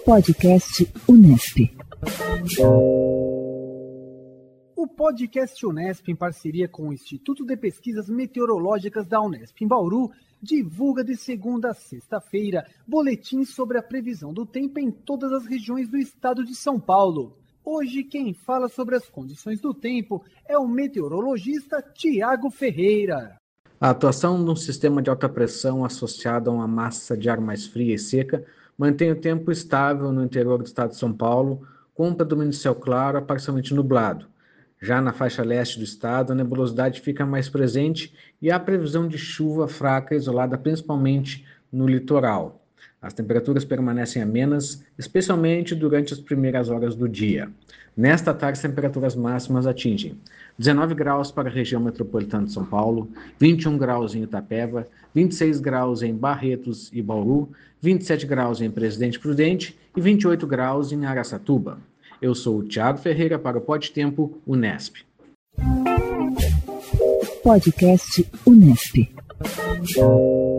Podcast Unesp. O Podcast Unesp, em parceria com o Instituto de Pesquisas Meteorológicas da Unesp em Bauru, divulga de segunda a sexta-feira boletins sobre a previsão do tempo em todas as regiões do estado de São Paulo. Hoje, quem fala sobre as condições do tempo é o meteorologista Tiago Ferreira. A atuação de um sistema de alta pressão associado a uma massa de ar mais fria e seca mantém o tempo estável no interior do estado de São Paulo, com predomínio de céu claro a parcialmente nublado. Já na faixa leste do estado, a nebulosidade fica mais presente e há previsão de chuva fraca isolada principalmente no litoral. As temperaturas permanecem amenas, especialmente durante as primeiras horas do dia. Nesta tarde, as temperaturas máximas atingem 19 graus para a região metropolitana de São Paulo, 21 graus em Itapeva, 26 graus em Barretos e Bauru, 27 graus em Presidente Prudente e 28 graus em Araçatuba. Eu sou o Tiago Ferreira para o Podtempo Unesp. Podcast Unesp.